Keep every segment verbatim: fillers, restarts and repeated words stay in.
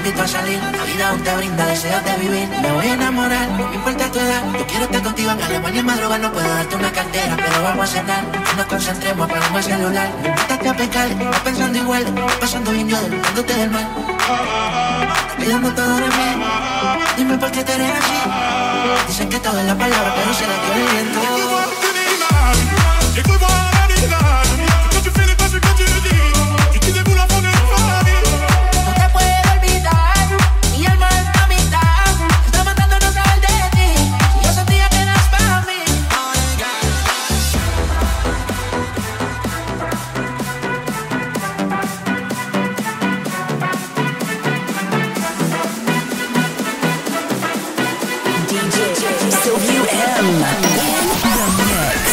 invito a salir. La vida aún te brinda deseos de vivir. Me voy a enamorar, no me importa tu edad. Yo quiero estar contigo en Alemania en madrugada. No puedo darte una cartera, pero vamos a cenar. No nos concentremos, apagamos el celular. Me invitaste a pescar, estás pensando igual. Pasando bien yo, dándote del mal. Pidiendo todo de mí. Dime por qué te eres así. Dicen que todo es la palabra, pero será que el viento. J'ai cru voir la réalité. Quand tu fais les pas, c'est quand tu le dis. Tu te déboules avant de famille. No te puedo olvidar. Mi alma está a mitad. Está matando no saber de ti. Yo sentía que eras para mí. D J Sylvie M in the mix.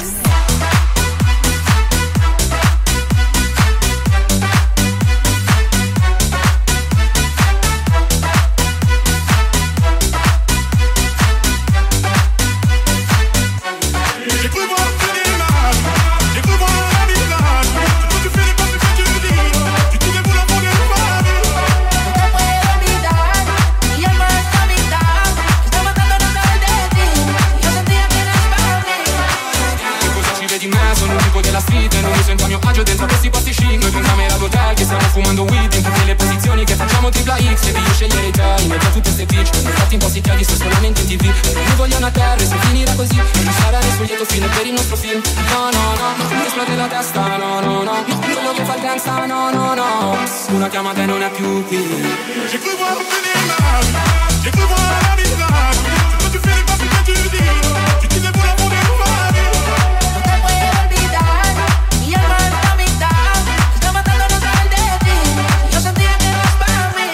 Dentro questi posti chic, noi in camera d'hotel che stiamo fumando weed in tutte le posizioni che facciamo tripla X. Devi io scegliere te in mezzo a tutte ste bitch. Infatti in posti chiari sto solamente in tv. Io voglio una terra e se finirà così non sarà nessun lieto fine per il nostro film. No no no, non mi esplode la testa, no no no. Quello che fa il dance, no no no. Una chiamata e non è più qui. J'ai cru voir venir ma vie. J'ai cru voir la vérité. Quand tu fais les pas, c'est quand tu le dis. Tu te déboules avant de famille. No te puedo olvidar. Mi alma está a mitad. Está matando no saber de ti. Yo sentía que eras para mí.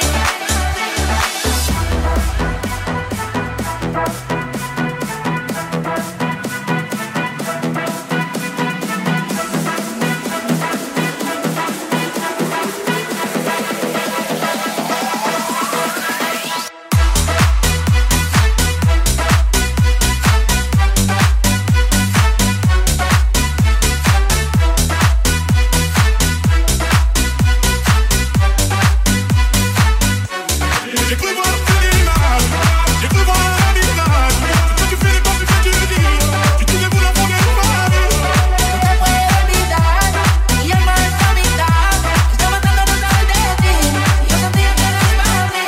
J'ai cru voir venir ma vie. J'ai cru voir la vérité. Quand tu fais les pas, c'est quand tu le dis. Tu te déboules avant de famille. No te puedo olvidar. Mi alma está a mitad. Está matando no saber de ti. Yo sentía que eras para mí.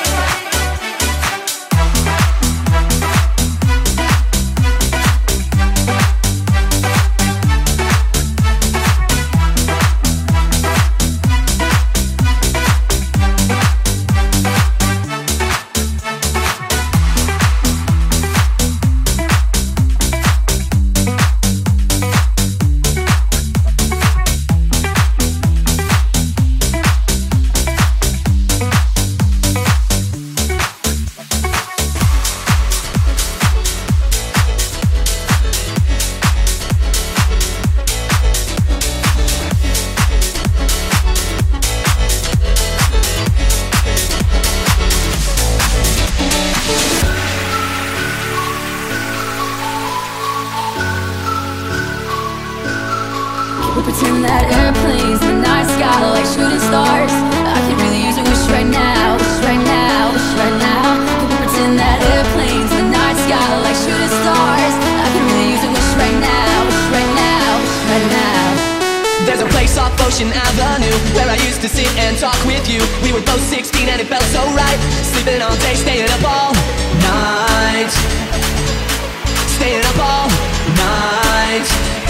We pretend that airplanes in the night sky are like shooting stars. I could really use a wish right now, wish right now, wish right now. We pretend that airplanes in the night sky are like shooting stars. I could really use a wish right now, wish right now, wish right now. There's a place off Ocean Avenue where I used to sit and talk with you. We were both sixteen and it felt so right. Sleeping all day, staying up all night. Staying up all night.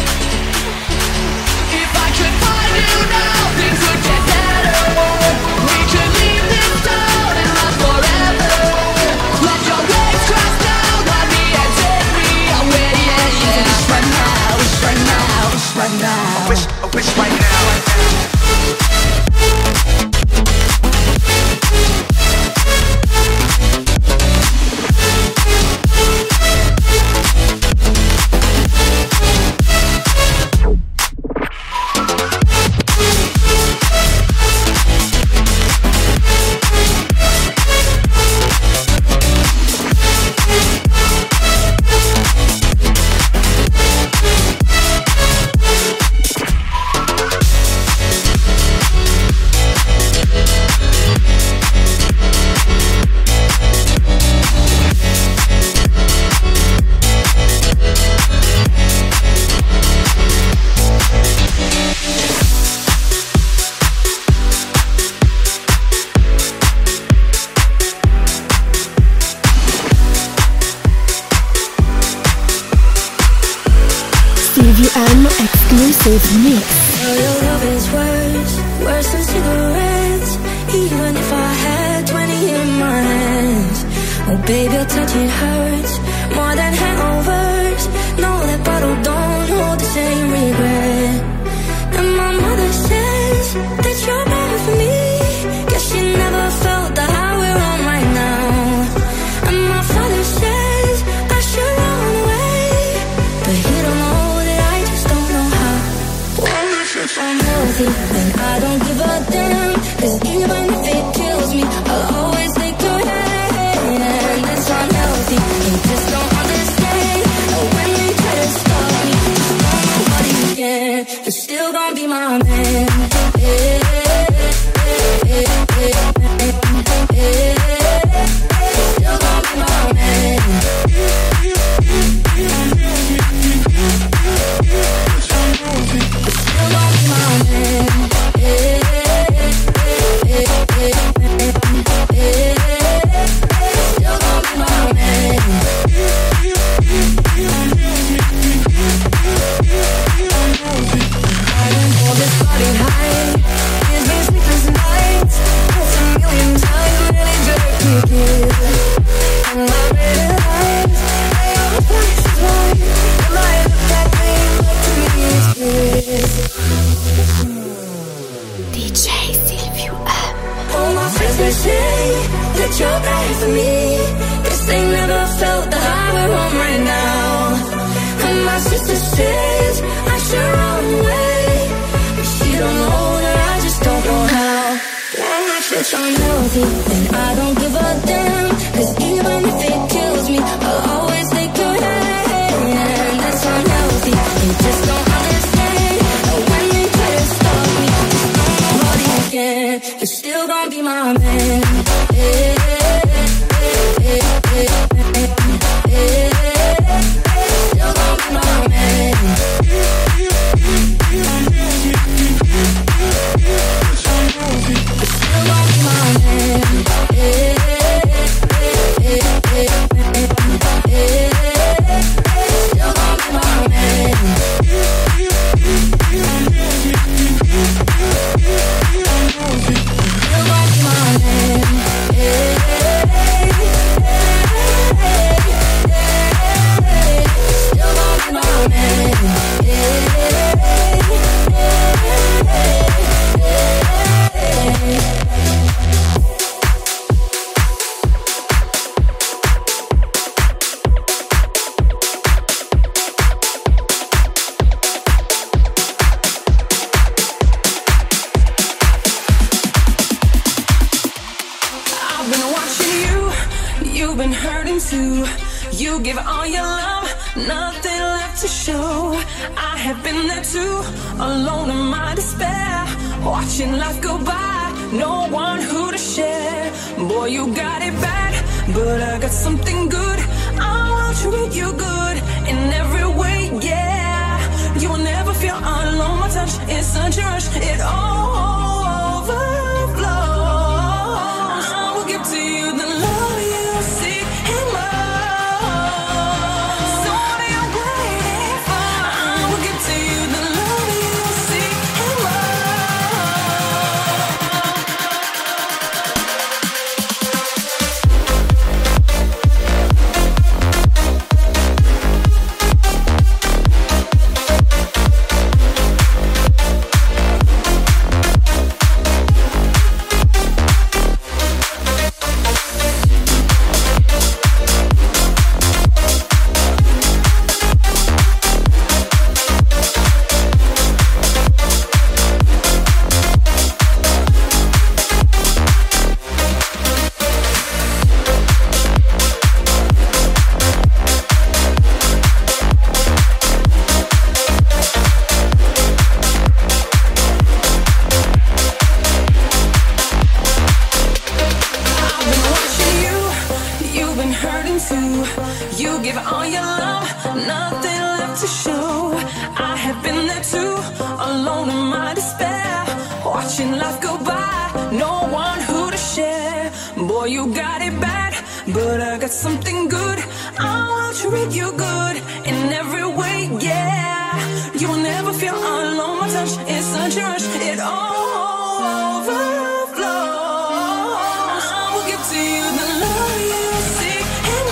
If I could find you now, things would get better. We could leave this town and last forever. Let your waves crash down on me and take me away. Yeah, yeah. Wish right now, wish right now, wish right now. I wish, I wish right now. exclusive mix. Oh, your love is worse, worse than cigarettes. Even if I had twenty in my hands. Oh baby, your touch it hurts more than hangovers. No, that bottle don't hold the same regret. And my mother says that you're better for me. Guess she never felt the high we're on right now. And my father says I should run away, but he don't know that I just don't know how. If I'm healthy, then I don't give a damn. Cause even if it kills me, I'll always take your hand. It's unhealthy, you just don't understand. Oh, when they try to stop me, just don't know what you can. You're still gonna be my man. Yeah, yeah, yeah, yeah, yeah. Still gonna be my man. Still gonna be my man. Yeah, yeah, yeah, yeah. Still gonna be my man. I don't know this body high. Gives me sleepless nights. It's a million times really jerk me good. And my red eyes, they all twice as wide. And I look at me, look to me is good. D J Silvio M. All my friends they say that you're bad for me. Guess they never felt the high we're on right now. And my sister says I should run away, but she don't know that I just don't know how. If I'm healthy, then I don't give a damn. Cause even if it kills me, I'll always take your hand. That's unhealthy, you just don't understand. Oh, when they try to stop me, just don't know what you can. You're still gonna be my man. Yeah, yeah, yeah, yeah, yeah. Still gonna be my man. Still gonna be my man. Yeah, yeah, yeah, yeah. Still gonna be my man. Still gonna be my man. Yeah, still gonna be my man. I've been watching you, you've been hurting too. You give all your love, nothing left to show. I have been there too, alone in my despair, watching life go by, no one who to share. Boy, you got it bad, but I got something good. I will treat you good in every way, yeah. You will never feel alone, my touch is such a rush, it all overflows. I will give to you the love you seek and love. So what are you waiting for? I will give to you the love you seek and watching life go by, no one who to share. Boy, you got it bad, but I got something good. I will treat you good in every way, yeah. You will never feel alone. My touch is such a rush. It all overflows. I will give to you the love you seek and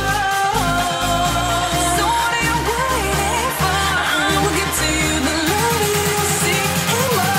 more. So what are you waiting for? I will give to you the love you seek and more.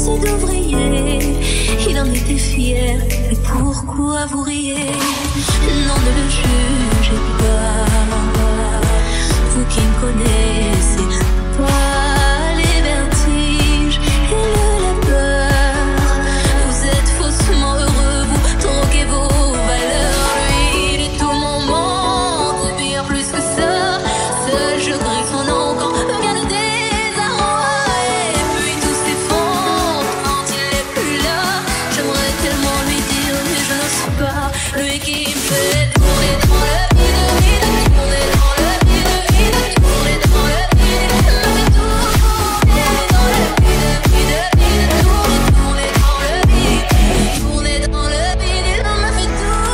fils d'ouvrier. Il en était fier, mais pourquoi vous riez? Non, ne le jugez pas, vous qui me connaissez pas les vertiges et le labeur. Vous êtes faussement heureux, vous troquez vos valeurs. Lui, il est tout mon monde, et bien plus que ça. Seul je grille son nom quand vient le désarroi. Et puis tout s'effondre quand il est plus là. J'aimerais tellement lui dire, mais je n'ose pas. Lui qui me fait tourner dans le vide, vide, tourner dans le vide, vide, tourner dans le vide, me fait tourner dans le vide, vide, vide, tourner, tourner dans le vide, tourner dans le vide, il me fait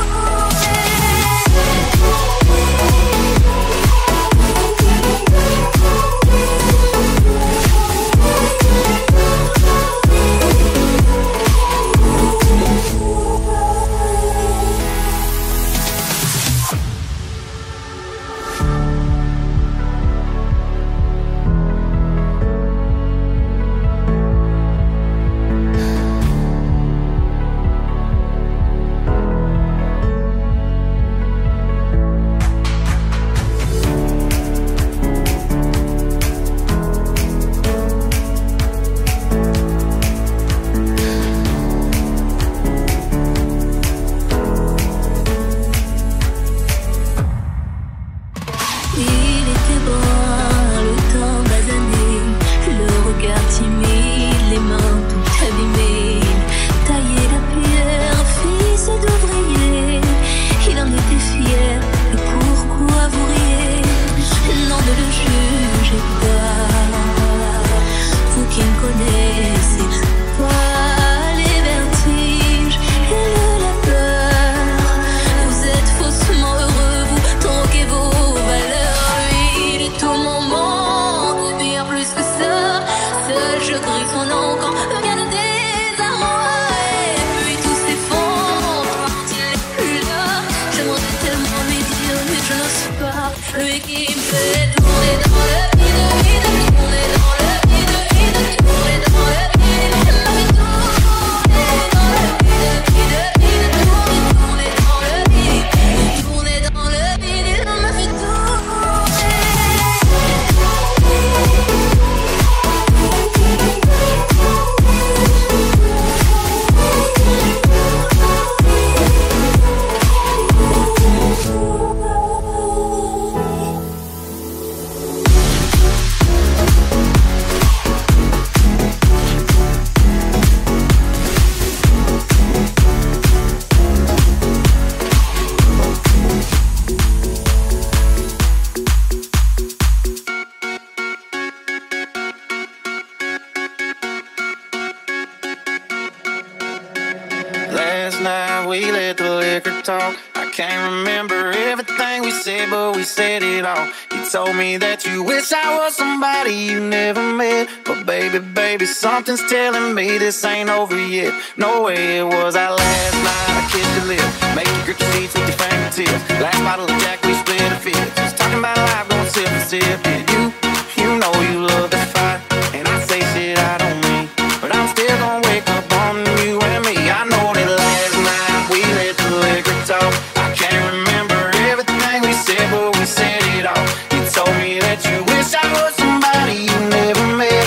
something's telling me this ain't over yet. No way it was our last night. I kissed your lips, make you grip the seats with your fingertips. Last bottle of Jack, we split a fifth. Just talking about life, going sip for sip. Yeah, you, you know you love to fight, and I say shit I don't mean, but I'm still gonna wake up on you and me. I know that last night we let the liquor talk. I can't remember everything we said, but we said it all. You told me that you wish I was somebody you never met.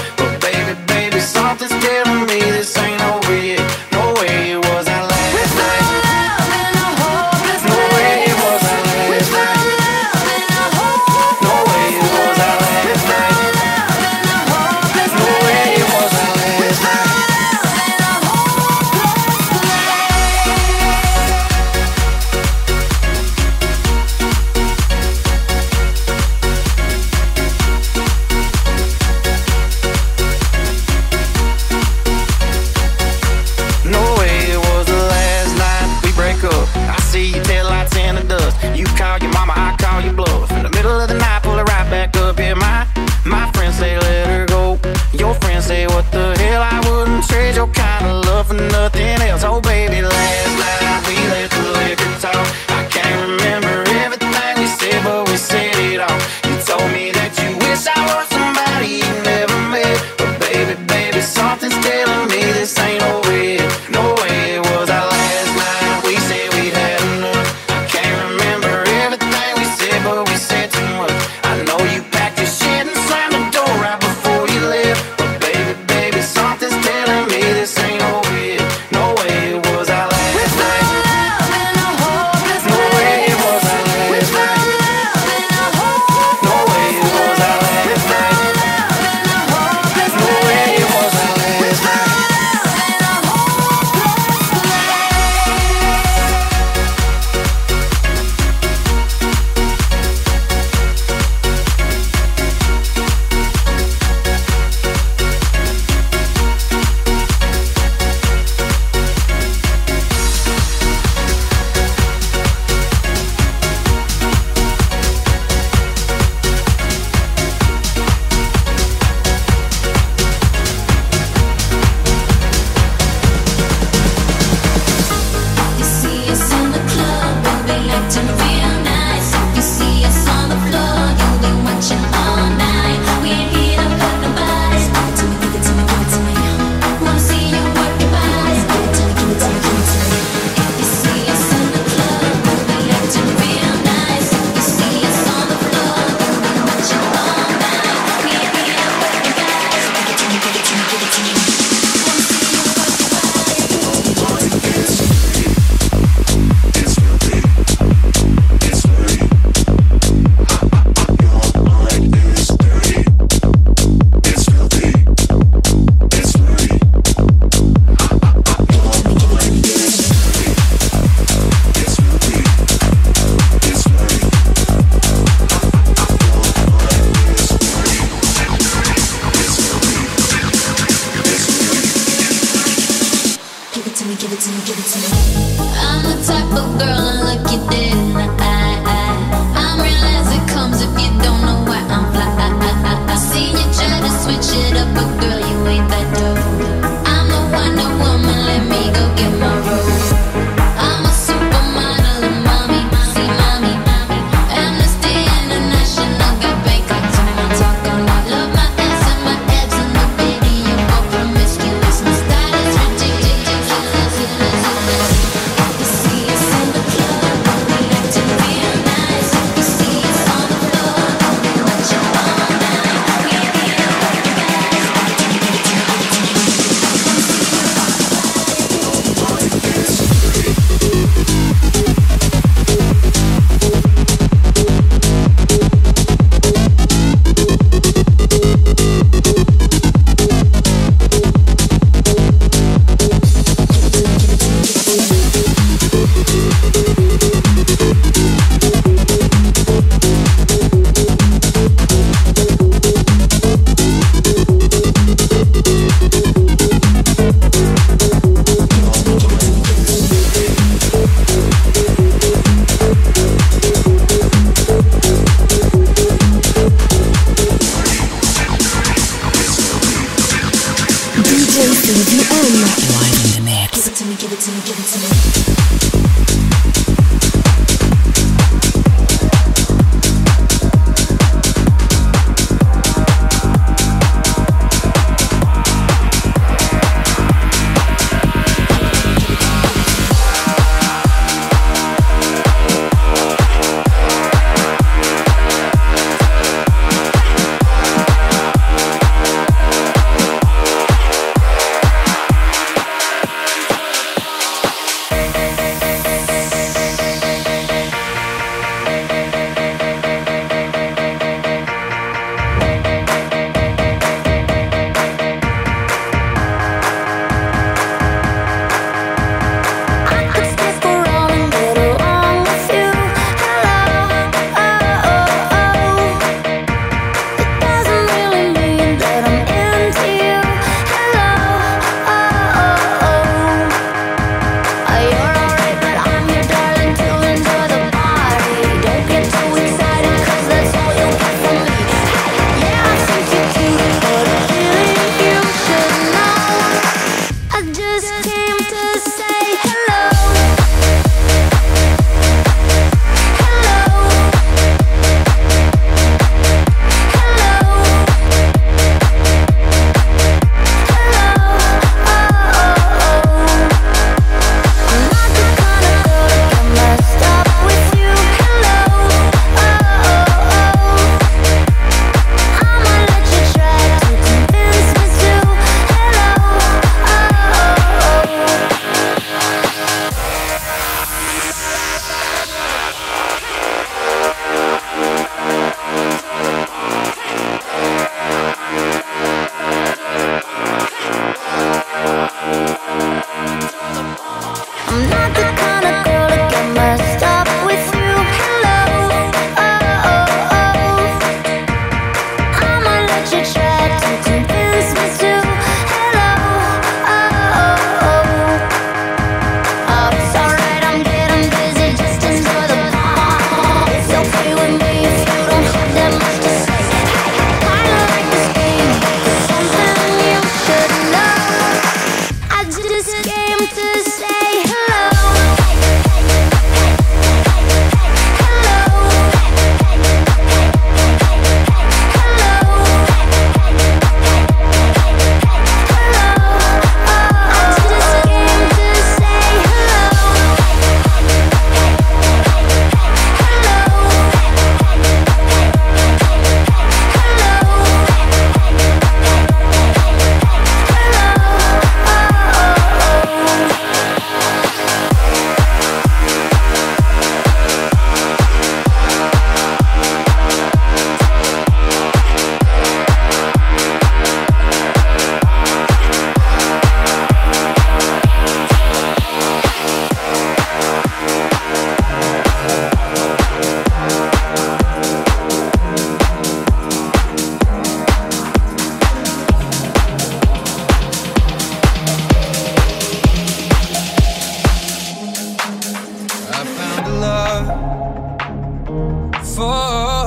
Something's telling me this ain't over yet. No way it was our last night. No way it was our last night.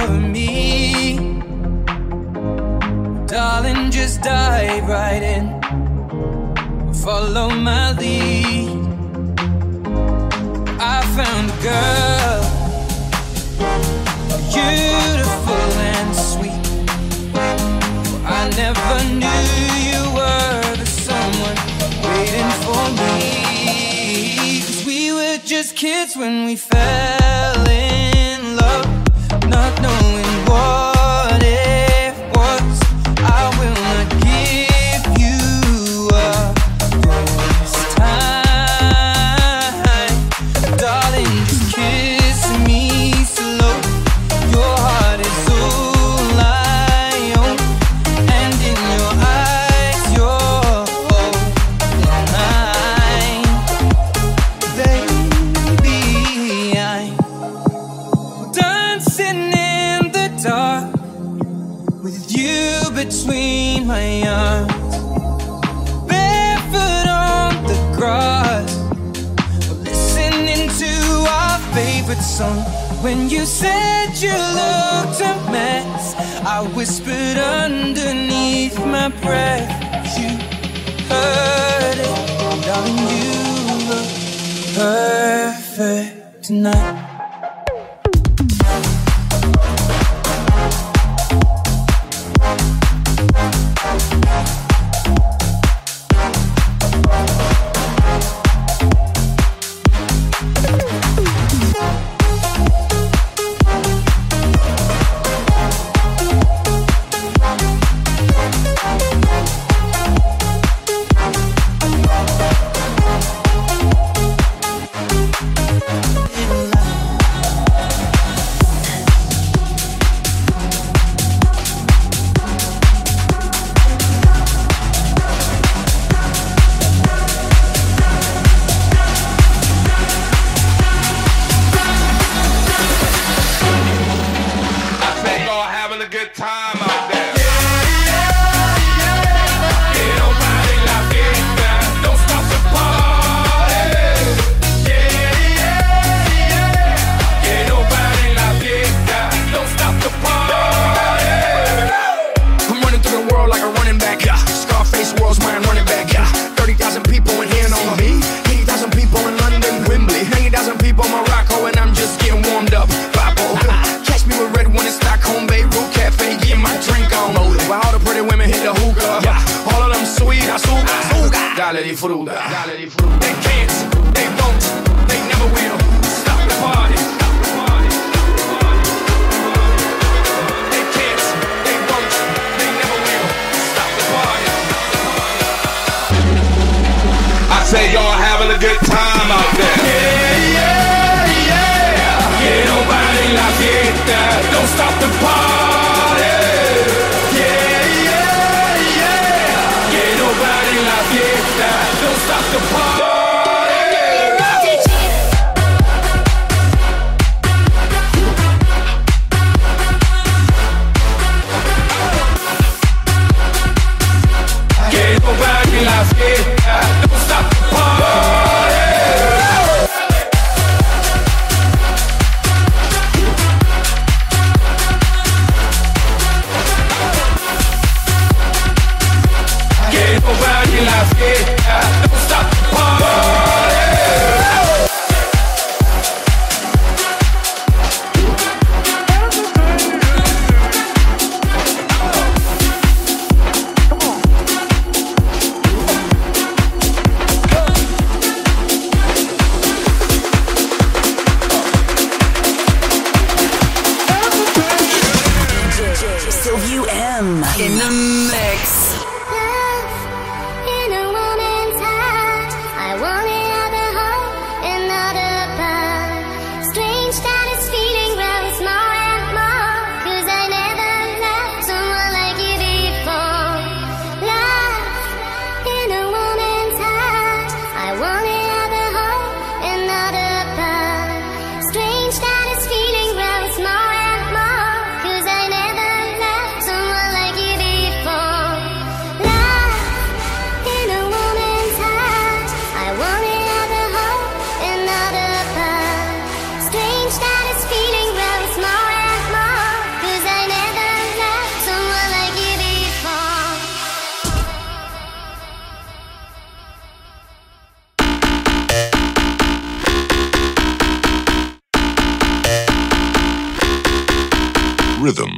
for me. Darling, just dive right in. Follow my lead. I found a girl, beautiful and sweet. I never knew you were the someone waiting for me. 'Cause we were just kids when we fell in love, not knowing what it was. I will not give you up this time. Darling, just kiss me slow. Your heart is all I own, and in your eyes you're holding mine. Baby, I'm dancing in the dark with you between my arms, barefoot on the grass, listening to our favorite song. When you said you looked a mess, I whispered underneath my breath. You heard it, darling, you look perfect tonight. Dale di fruta, dale di fruta. They can't, they won't, they never will stop the party. They can't, they won't, they never will stop the party. I say y'all having a good time out there. Yeah, yeah, yeah. Que no paren la fiesta, don't stop the party. Yeah, yeah, yeah. Que no paren la fiesta, don't stop the party. Que no paren la fiesta, don't stop the party. Que no paren la fiesta, don't stop the party. Sylvie M in the mix. In a woman's heart, I wanted other hope and other part. Strange that this feeling grows more and more, 'cause I never loved someone like you before. Love in a woman's heart, I wanted other hope and other part. Strange that this feeling grows more and more, 'cause I never loved someone like you before. rhythm.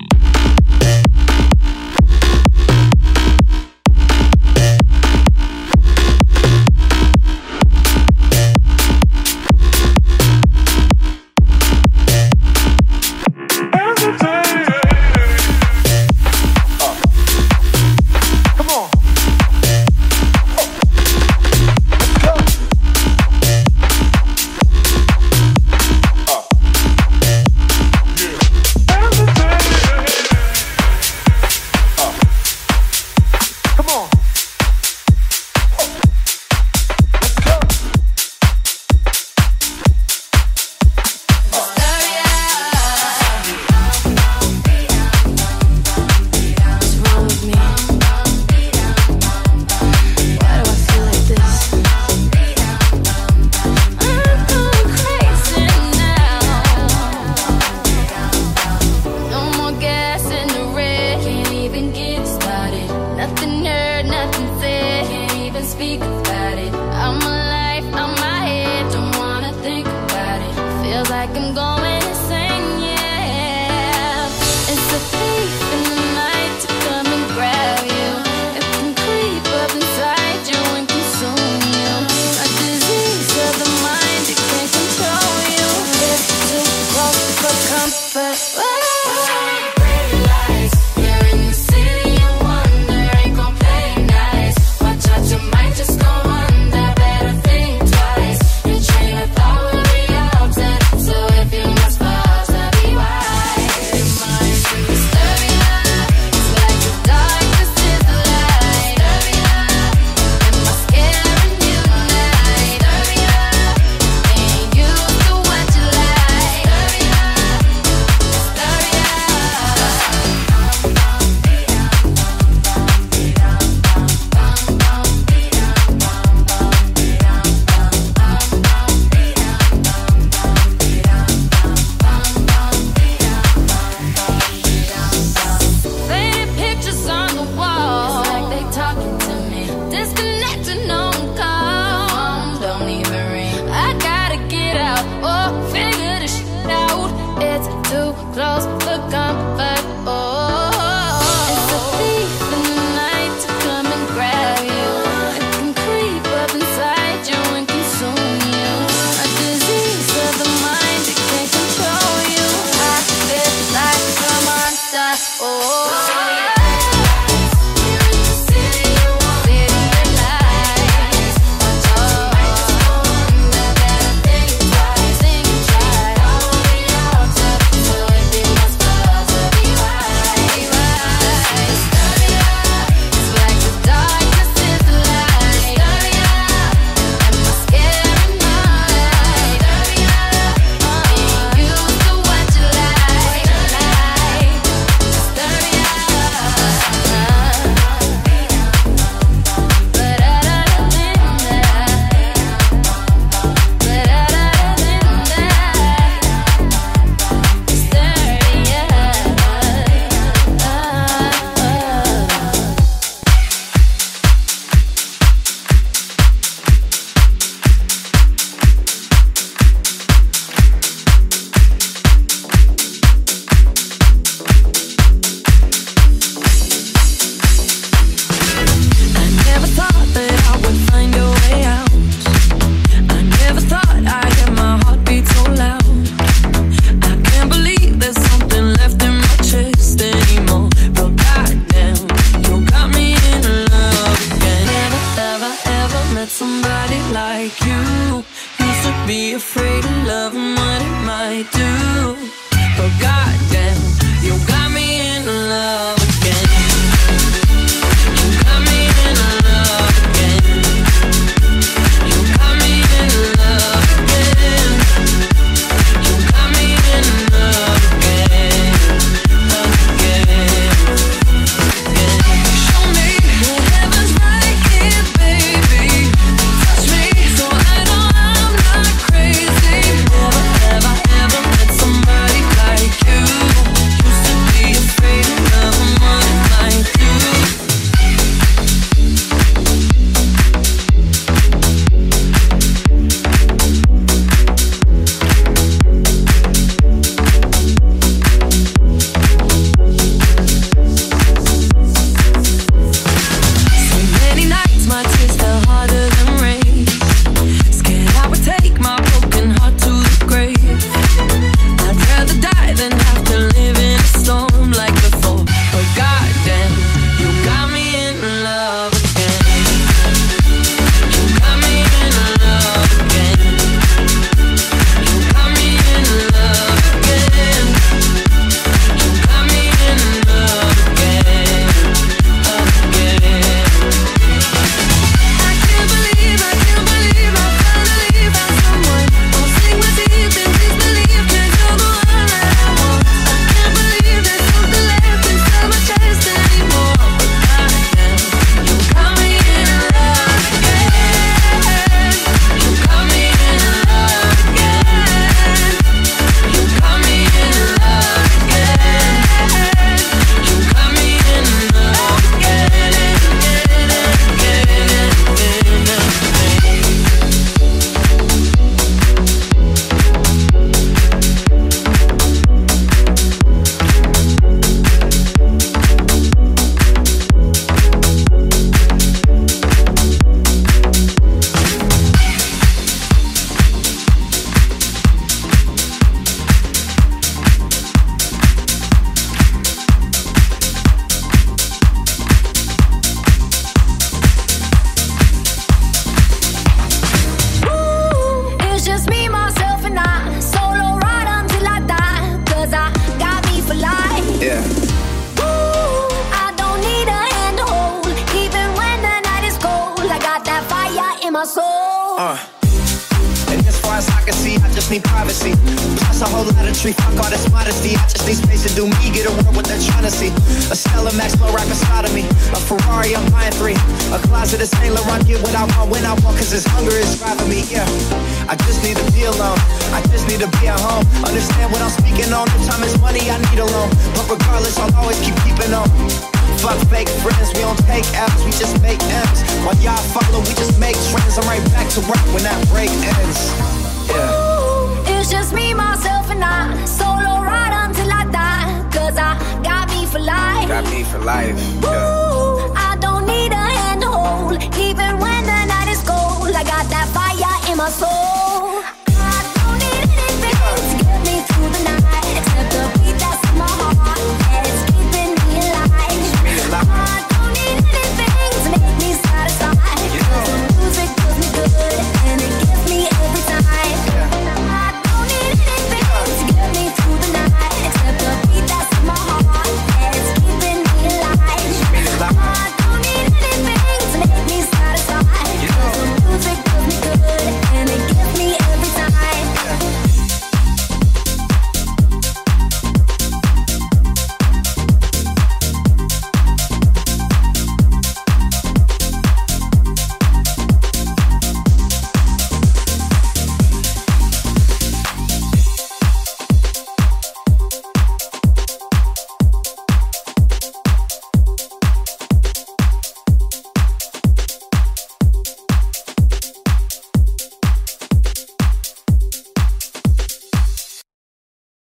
soul. Uh. And as far as I can see, I just need privacy. Plus a whole lot of tree, fuck all this modesty. I just need space to do me, get a world what they're trying to see. A Stella Maxwell right beside of me. A Ferrari, I'm buying three. A closet of Saint Laurent, get what I want when I want, cause this hunger is driving me, yeah. I just need to be alone, I just need to be at home. Understand what I'm speaking on, the time is money, I need a loan. But regardless, I'll always keep keeping on. Fuck fake friends, we don't take L's, we just make M's. While y'all follow, we just make trends. I'm right back to work when that break ends. Yeah. Ooh, it's just me, myself, and I. Solo ride until I die. Cause I got me for life. Got me for life, yeah. Ooh, I don't need a hand to hold. Even when the night is cold, I got that fire in my soul.